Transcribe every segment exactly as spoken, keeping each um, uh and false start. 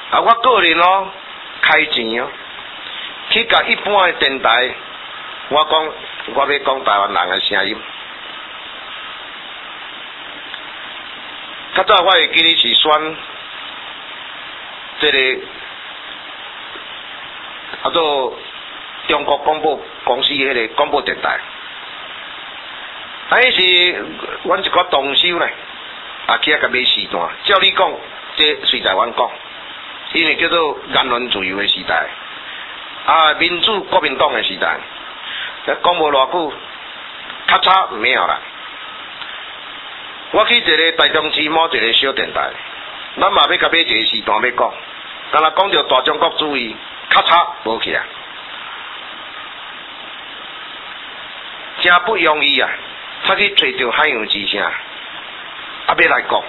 啊，我个人哦，开钱哦，去甲一般的电台，我讲我要讲台湾人的声音。较早我会记得是选这个叫做中国广播公司迄个广播电台，啊，迄是阮一个同修呢，啊，去遐甲买时段。照你讲，这随在阮讲，因为叫做言论自由的时代，啊，民主国民党的时代，讲无偌久，咔嚓没有啦。我去一个台中市某一个小电台，咱嘛要甲买一个时段要讲，敢若讲到大中国主义，咔嚓无去啊，真不容易啊！他去找到海洋之声，啊要来讲，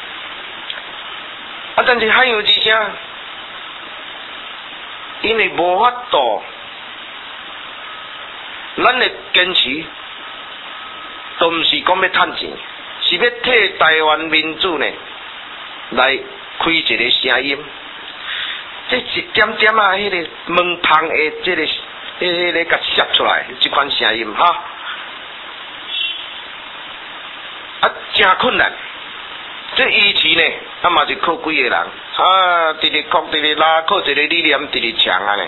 啊但是海洋之声，因为无法度，咱的坚持，都毋是讲要趁钱。是要替台湾民主呢来开一个声音，这一点点啊，迄个门旁的这个、迄个甲摄出来，这款声音哈，啊，真困难。这以前呢，啊嘛是靠几个人，啊，直直讲，直直拉，靠一个理念，直直强啊呢。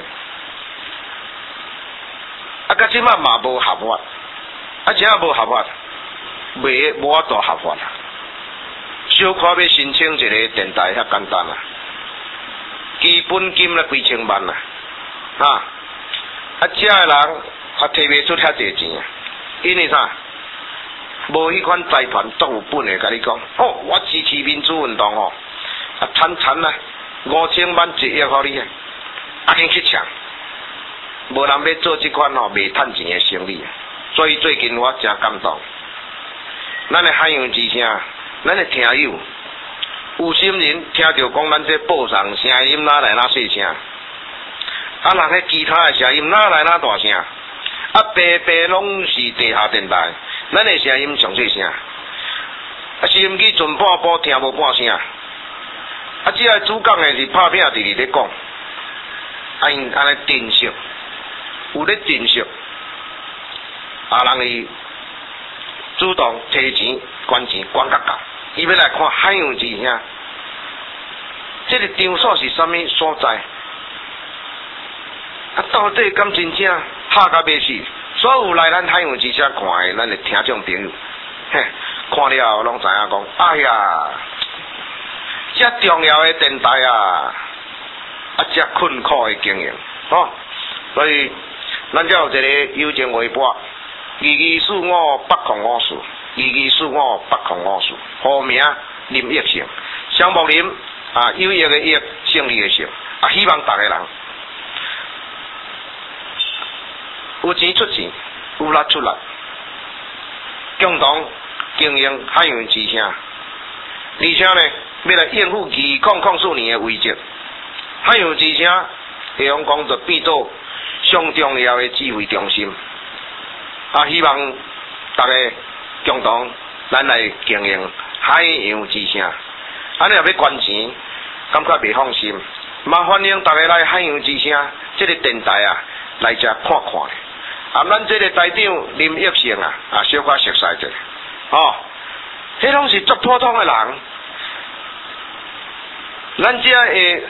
啊，到即马嘛无合法，啊，真啊无合法。袂无法度合法啦，小可要申请一个电台遐简单啦，基本金咧几千万啦，啊，啊，遮个人啊摕袂出遐济钱啊，因为啥？无迄款财团足有本的，甲你讲，哦，我支持民主运动哦，啊，惨惨啊，五千万一亿互你啊，啊，紧去抢，无人要做即款吼袂趁钱的生意，所以最近我真感动。咱的海洋之声，咱的听友有心人听到讲咱这报上声音哪来哪细声，啊人迄其他的声音哪来哪大声，啊白白拢是地下电台，咱的声音上细声，啊收音机存半波听无半声，啊只个主讲的是拍片直直咧讲，啊因安尼珍惜，有咧珍惜，啊人伊。主动提钱、捐钱、捐较够，伊要来看海洋之声。这个场所是啥物所在？啊，到底敢真正拍甲要死？所有来咱海洋之声看的，咱的听众朋友，嘿，看了后拢知影讲，哎呀，遮重要的电台啊，啊，遮困苦的经营，哦，所以咱才有一个友情微博。二二四五八零五四，二二四五八零五四，户名林益成，项目林啊，有益的益，胜利的胜，啊，希望大家人有钱出钱，有力出力，共同经营海洋之声，而且呢，要来应付二零零四年的危机，海洋之声，香港就变做上重要的指挥中心。啊！希望大家共同咱来经营海洋之声。安尼若要捐钱，感觉袂放心。嘛欢迎大家来海洋之声这个电台啊，来遮看看。啊，咱这个台长林益成啊，啊小可熟悉者，哦，迄拢是足普通的人。咱遮诶，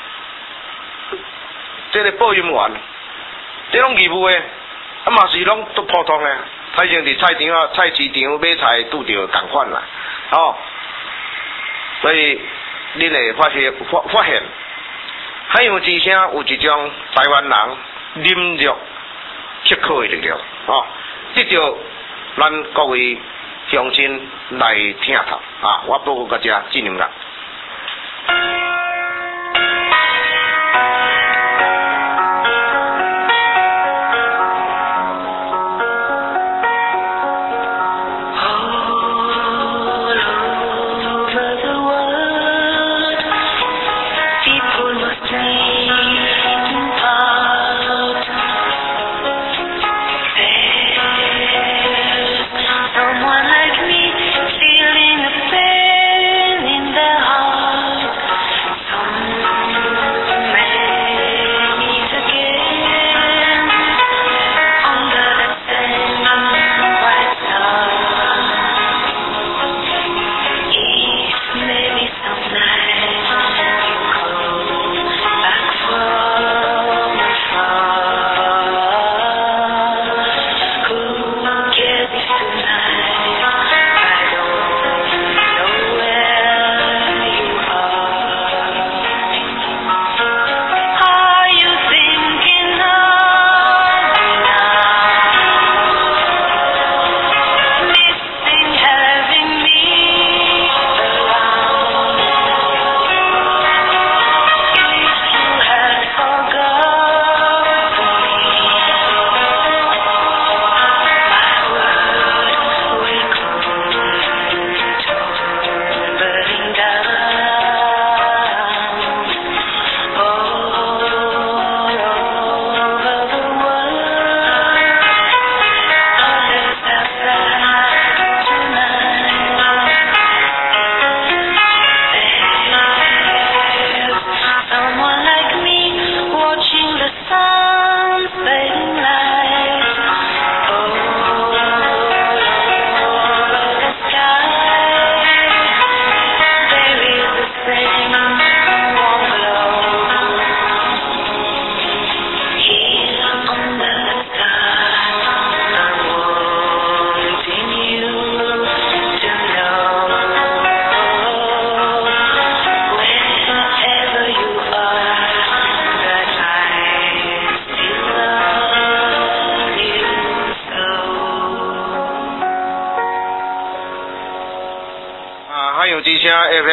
这个播音员，这种义务诶。啊嘛是拢都普通诶，反正伫菜场啊、菜市场买菜拄着共款啦，哦，所以恁会发现发发现，海洋之声有一种台湾人忍辱刻苦诶力量，哦，得到咱各位乡亲来听头啊，我报告大家尽量啦。 Someone like me feeling the pain in their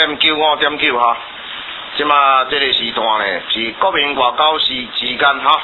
点九五点九哈。即嘛，这个时段呢是国民外交时时间哈。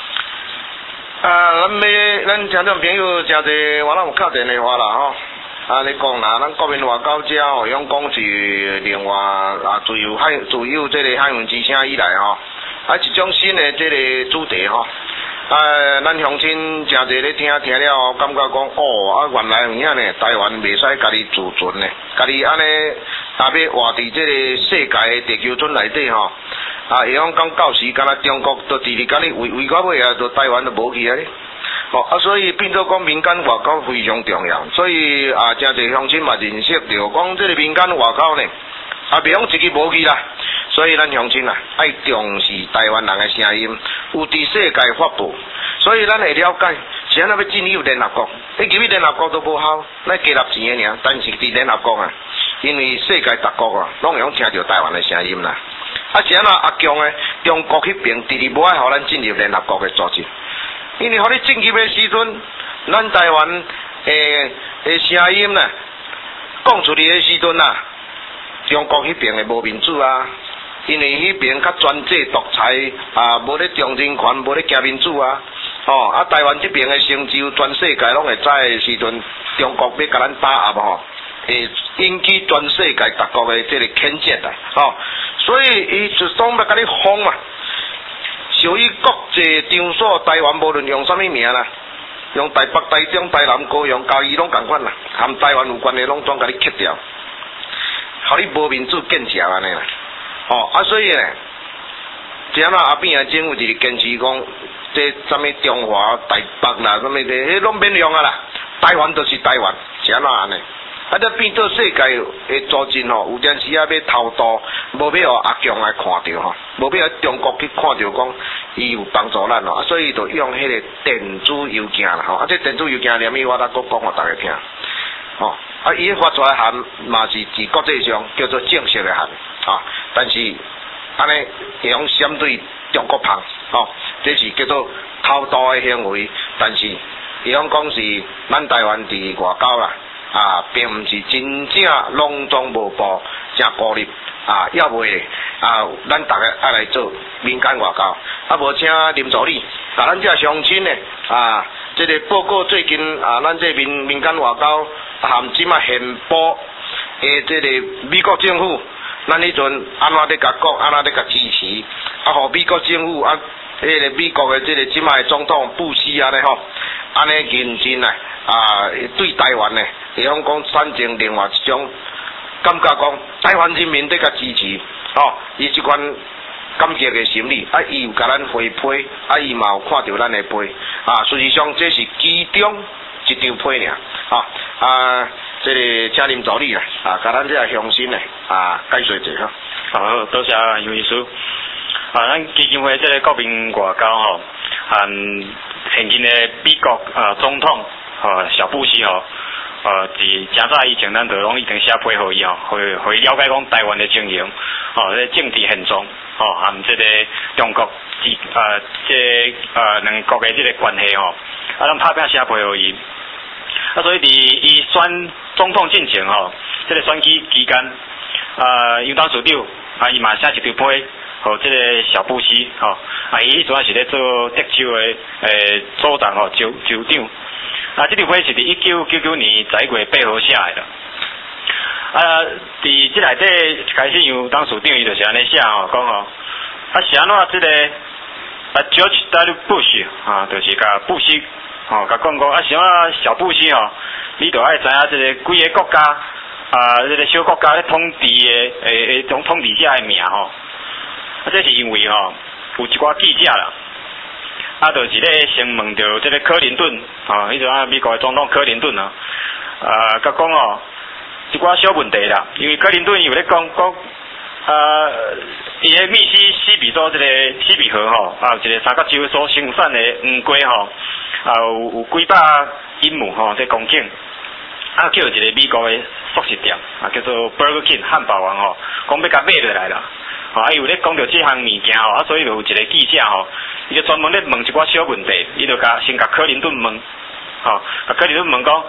啊，咱要咱听众朋友真侪，我咱有敲电话啦吼。啊，你讲啦，咱国民外交者吼，用讲是另外啊，自由海自由这个海运之声以来吼，啊一种新的这个主题吼。啊，咱乡亲真侪咧听听了，感觉讲哦，啊原来有影呢，台湾袂使家己自存呢，家己安尼啊要活伫这个世界的地球村内底吼，啊，会讲讲到时，敢若中国都直直甲你围围到尾啊，都台湾都无去啊咧。哦啊，所以变做讲民间外交非常重要，所以啊，真侪乡亲嘛认识到，讲这个民间外交呢，啊，袂讲一支无去啦。所以咱乡亲啊，爱重视台湾人的声音，有伫世界发布。所以咱会了解，是安怎要进入联合国？你入去联合国都无效，咱加纳钱的尔。但是伫联合国啊，因为世界各国啊，拢会用听到台湾的声音啦。啊，是安怎阿强呢？中国迄边直直无爱互咱进入联合国的组织，因为互你进入的时阵，咱台湾诶诶声音呢，讲出去的时阵啊，中国迄边的无民主啊。因为迄边较专制独裁啊，无咧重人权，无咧行民主啊，哦，啊台湾这边的成就，全世界拢会知的时阵，中国要甲咱打压吼，会引起全世界各国的这个谴责啊，哦，所以伊就总要甲你封嘛，属于国际场所，台湾无论用啥物名啦，用台北、台中、台南、高雄、嘉义拢共款啦，含台湾有关的拢总甲你切掉，互你无民主建设安尼啦。哦，啊，所以呢，只啊阿扁啊政府就是坚持讲，这什么中华台北啦，什么的，迄拢免用啊啦，台湾就是台湾，是安怎安尼？啊，这变做世界的组织吼，有阵时啊要偷渡，无要互阿强来看到吼，无要中国去看到讲伊有帮助咱吼，啊，所以就用迄个电子邮件啦吼，啊，这电子邮件连咪我来讲讲互大家听，哦，啊，伊发出来函嘛是伫国际上叫做正式的函。啊，但是安尼会用相对中国旁，哦，这是叫做偷渡的行为，但是会用讲是咱台湾伫外交啦，啊，并毋是真正拢总无报，正孤立啊，要袂啊，咱大家爱来做民间外交，啊，无请林助理，啊，咱这乡亲呢，啊，这个报告最近啊，咱这民民间外交含即马现报诶，这个美国政府。咱迄阵安怎咧甲讲，安怎咧甲支持，啊，互美国政府啊，迄个美国的即个即卖总统布希安尼吼，安尼认真啊，啊，对台湾呢，会用讲产生另外一种感觉，讲台湾人民咧甲支持，吼，伊即款感激的心理，啊，伊有甲咱回批，啊，伊嘛有看到咱的批，啊，实际上这是其中一张批尔，啊，啊。这个请林助理啦，啊，甲咱这个乡亲呢，啊，解说一下哈。 好，多谢杨秘书。啊，咱基金会这个国民外交吼，嗯，现今的美国啊总统啊小布希吼，呃，伫真早以前咱就拢已经写批互伊吼，会会了解讲台湾的情形，吼，这政治现状，吼，含这个中国之呃这呃两国的这个关系吼，啊，咱拍拼写批互伊。啊，所以伫伊选总统进前吼，这个选举期间，啊，杨当署长啊，伊嘛写一条批，互这个小布希吼，啊，伊主要是咧做德州的诶州长吼，州州长。啊，这条批是伫一九九九年十一月八号写的。啊，伫这内底开始杨当署长伊就是安尼写吼，讲吼，啊是安怎这个啊 George W. Bush 啊，就是甲布希。吼，甲讲讲啊，是啊，小布希吼，你著爱知影即个几个国家啊，即、这个小国家咧统治的诶诶，种统治者的名吼。啊，这是因为吼，有一寡记者啦，啊，就是咧先问着即个克林顿，吼，迄阵啊美国的总统克林顿啊，啊，甲讲吼，一寡小问题啦，因为克林顿有咧讲讲。啊，伊个密西西比州这个西比河吼，啊，一个三角洲所生产的黄瓜吼，啊有有几百英亩吼，这公顷，啊叫一个美国的速食店，啊叫做 Burger King 汉堡王吼，讲要甲买落来啦，吼，啊有咧讲到这项物件吼，啊所以就有一个记者吼，伊就专门咧问一寡小问题，伊就甲先甲克林顿问，吼，甲克林顿问讲，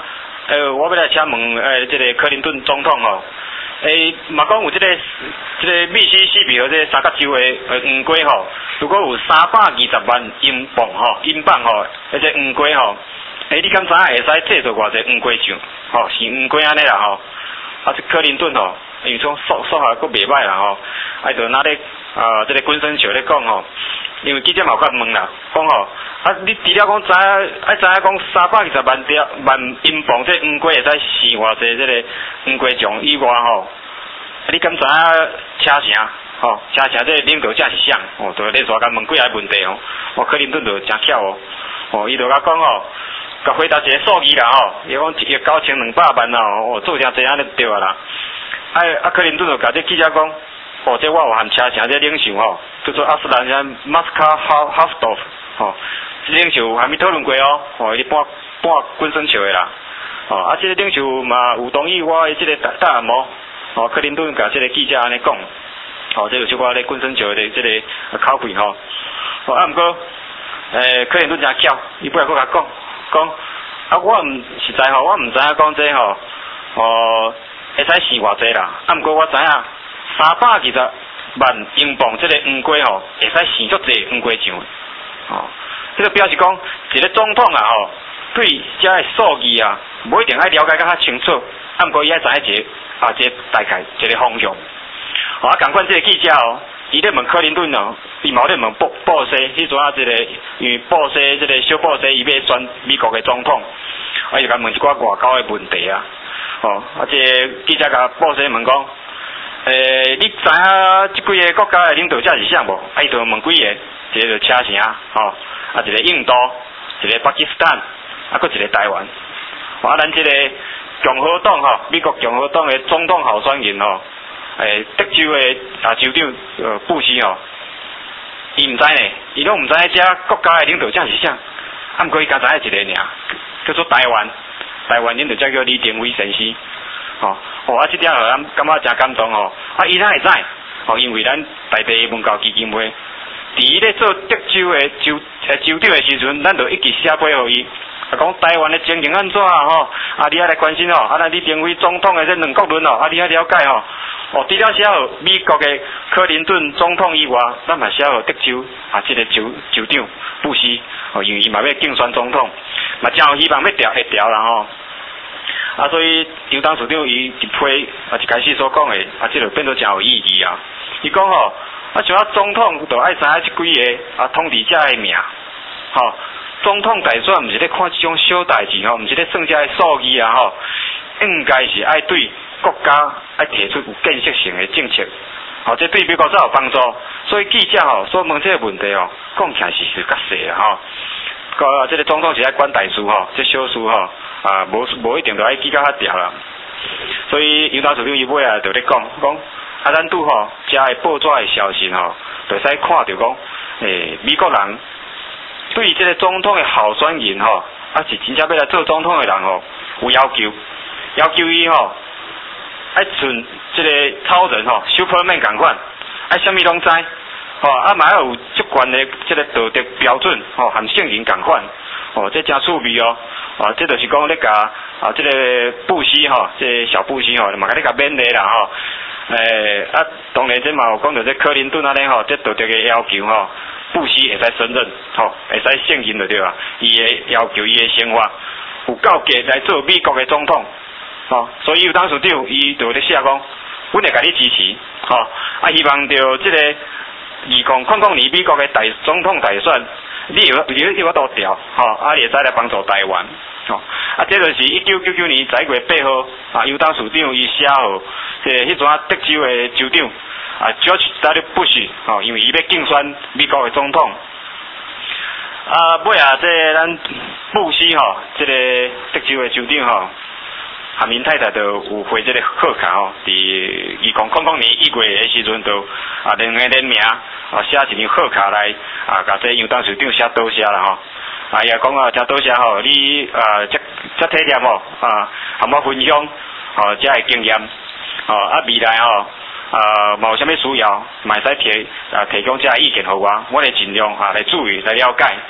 呃，我要来请问，呃，这个克林顿总统吼，诶，嘛讲有这个这个密西西比和这个三角洲的呃黄瓜吼，如果有三百二十万英镑吼，英镑吼，而且黄瓜吼，诶，你敢知影会使制作偌济黄瓜酱？吼，是黄瓜安尼啦吼，啊，这克林顿吼，因为说说说下佫袂歹啦吼，啊，就拿咧啊，这个滚生球咧讲吼。因为记者嘛有甲问啦，讲吼，啊，你除了讲知影，爱知影讲三百二十万条万英镑，这黄瓜会使饲偌济这个黄瓜酱以外吼，啊，你敢知影车城吼，车城这领导者是啥？哦，就咧煞甲问几个问题哦，哦，克林顿就真巧哦，哦，伊就甲讲吼，甲回答一个数字啦吼，伊讲一亿九千两百万啦，哦，做诚济安尼对啊啦，啊啊，克林顿就甲这记者讲。哦，这我有含车城这领袖吼，叫做阿斯兰人马斯卡哈哈斯多夫吼，这领袖还没讨论过哦，哦，伊半半滚生笑的啦，哦，啊，这个领袖嘛有同意我的这个答答案无？哦，克林顿甲这个记者安尼讲，哦，这就是我咧滚生笑的这个口气吼，哦，啊，毋过，诶，克林顿真巧，伊本来佫甲讲讲，啊，我毋实在吼，我毋知影讲这吼，哦，会使生偌济啦，啊，毋过我知影。三百二十万英镑，这个黄瓜吼，会使生足济黄瓜酱。哦，这个表示讲，一个总统啊吼，对这个数字啊，无一定爱了解较较清楚，啊，毋过伊爱知影一个啊，这个大概一个方向。哦，啊，共款这个记者哦，伊咧问克林顿哦，伊嘛咧问布布希，迄阵啊，这个因为布希这个小布希伊要选美国的总统，啊，伊甲问一寡外交的问题啊。哦，啊，这个记者甲布希问讲。诶，你知影即几个国家的领导者是啥无？啊，伊就问几个，一个就车城，吼、哦，啊，一个印度，一个巴基斯坦，啊，佫一个台湾。啊，咱即个共和党吼，美国共和党的总统候选人吼，诶，德州的啊州长呃布希吼，伊毋知呢，伊拢毋知影遮国家的领导者是啥，啊，毋过伊敢知影一个尔，叫做台湾，台湾领导者叫李登辉先生。哦，哦，啊，这点互咱感觉真感动哦。啊，伊哪会知？哦，因为咱在地文教基金会，伫伊咧做德州的州诶州长的时阵，咱就一直写批互伊，啊，讲台湾的情形安怎啊？吼，啊，你爱来关心哦，啊，咱李登辉总统的这两国论哦，啊，你爱了解哦。哦，除了写互美国的克林顿总统以外，咱嘛写互德州啊，这个州州长布希，哦，因为伊嘛要竞选总统，嘛真有希望要调会调啦吼。啊，所以杨董事长伊一批啊一开始所讲的啊，这就变做真有意义啊。伊讲吼，啊像啊总统就爱知影即几个啊统治者的名，吼、哦，总统大选毋是咧看即种小代志吼，毋是咧算遮个数字啊吼，应该是爱对国家爱提出有建设性的政策，吼、哦，这对美国才有帮助。所以记者吼所问这个问题吼，讲起来是是较细啦吼。个这个总统是爱管大事吼，这小事吼啊，无无一定就爱记到遐条啦。所以杨董事长伊尾啊就咧讲讲，啊咱拄吼遮个报纸的消息吼，就使看到讲，诶、美国人对这个总统的候选人吼，啊是真正要来做总统的人吼，有要求，要求伊吼爱像这个超人吼 ，Superman 共款，爱啥物拢知。吼、哦，啊，嘛要有足悬的即个道德标准，吼、哦，含圣人共款，哦，这真趣味哦，哦，这就是讲咧甲啊，即、这个布希吼，即、这个小布希吼，嘛甲咧甲勉励啦吼，诶、欸，啊，当然这嘛有讲到这克林顿安尼吼，这道德的要求吼，布希会使胜任，吼、哦，会使胜任就对啊，伊的要求伊的生活有够格来做美国的总统，吼、哦，所以有当时长伊就咧写讲，阮会甲你支持，吼、哦，啊，希望着即、这个。二零零零年美国的大总统大选，你有你有法度调，吼、哦，啊，你会使来帮助台湾，吼、哦，啊，这就是一九九九年十一月八号，啊，犹当署长伊写互，即迄阵啊德州的州长，啊 George W. Bush， 吼、哦，因为伊要竞选美国的总统，啊，尾啊，即咱布希吼，即、这个德州的州长吼。含因太太就有回这个贺卡吼，伫二零零零年一月的时阵，就啊两个联名啊写一张贺卡来啊，甲这杨董事长写多谢啦吼。啊也讲啊，真多谢吼，你啊遮遮体贴吼啊，含我分享吼遮个经验吼啊未来吼啊，嘛有啥物需要，嘛会使提啊提供遮个意见互我，我会尽量啊来注意来了解。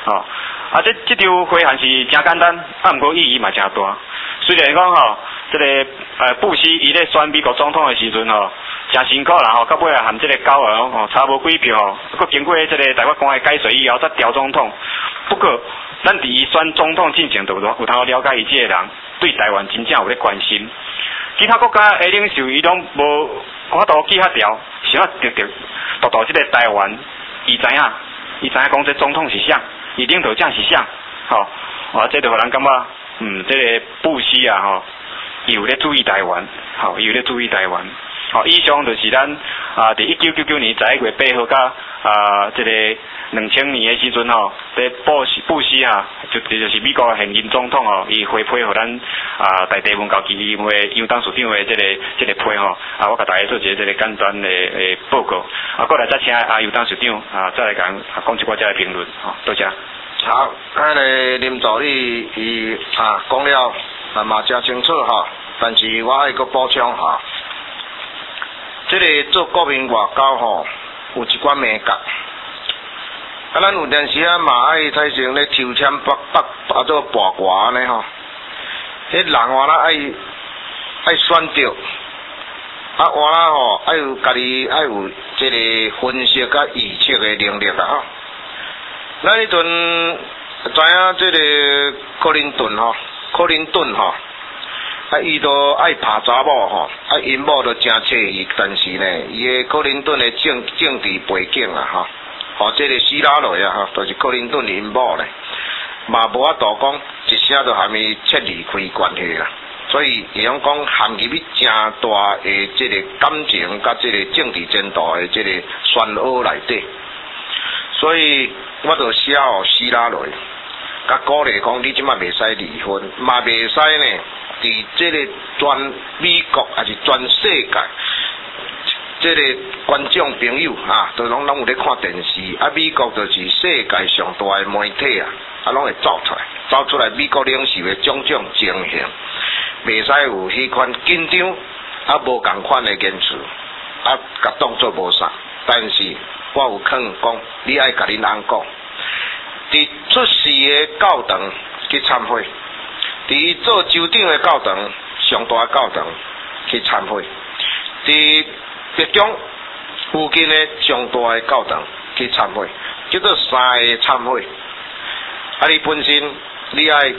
哦，啊，这这场会还是真简单，啊，毋过意义嘛真大。虽然讲吼，这个呃布希伊咧选美国总统的时阵吼，真辛苦啦吼，到尾啊含这个高额吼差无几票吼，不过经过这个台北公的改选以后才调总统。不过，咱伫伊选总统进前，就有有通了解伊这个人对台湾真正有咧关心。其他国家的领袖伊拢无法度记遐条，想要直直度到这个台湾，伊知影，伊知影讲这总统是啥，伊领导者是啥，吼、哦，啊，这就互人感觉，嗯，这个布希啊，吼，伊有咧注意台湾，吼、哦，伊有咧注意台湾，吼、哦，以上就是咱啊，伫一九九九年十一月八号甲啊，这个两千年的时阵吼，这布希布希啊，就就是美国现任总统吼，伊回批互咱啊大地文教基金会杨董事长的这个这个批吼，啊，我甲大家做一个这个简单的诶报告，啊，过来再请啊杨董事长啊再来讲讲一寡这个评论，吼，多谢。 好，咱个林助理伊啊讲了啊嘛真清楚吼，但是我爱阁补充吼，这个做国民外交吼有一寡美感。啊，咱有阵时啊嘛爱采成咧抽签北北啊做八卦安尼吼，迄人话啦爱爱选着，啊话啦吼爱有家己爱有即个分析甲预测的能力啦吼。咱迄阵知影即个克林顿吼，克林顿吼，啊伊都爱拍查某吼，啊因某都真惬意，但是呢，伊个克林顿的政政治背景啊吼。哦，这个希拉蕊啊，哈，就是克林顿因某咧，嘛无法度讲一声就含伊切离开关系啦。所以，伊讲讲含入去真大的这个感情甲这个政治前途的这个漩涡内底。所以，我就写互希拉蕊，甲鼓励讲，你即马袂使离婚，嘛袂使呢，伫这个全美国还是全世界。这个观众朋友啊，都拢拢有咧看电视，啊，美国就是世界上大的媒体啊，啊，拢会走出来，走出来美国领袖的种种情形，袂使有迄款紧张，啊，无共款的言辞，啊，甲当作无啥。但是我有肯讲，你爱甲恁翁讲，伫出事的教堂去参会，伫做州长的教堂、上大的教堂去参会，伫北中附近的上大的教堂去参会，叫做三个参会。啊，你本身你爱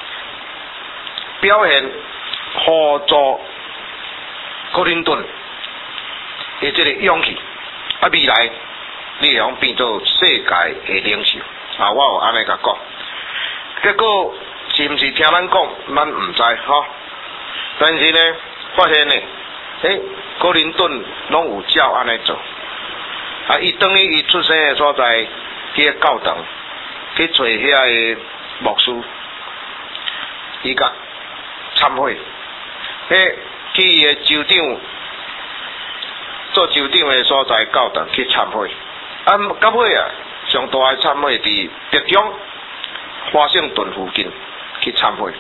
表现辅助克林顿的这个勇气，啊，未来你会变做世界的领袖。啊，我有安尼甲讲。结果是毋是听咱讲，咱毋知吼。但是呢，发现呢。诶，克林顿拢有照安尼做，啊，伊等于伊出生的所在，迄个教堂去找遐个牧师，伊甲参会，迄去伊个州长做州长的所在教堂去参会，啊，到尾啊，上大的参会伫北中华盛顿附近去参会，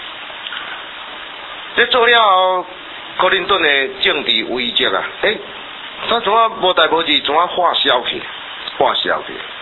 这做了后。克林顿的政治危机啊，诶、欸，他怎啊无代无志，怎啊化消去，化消去。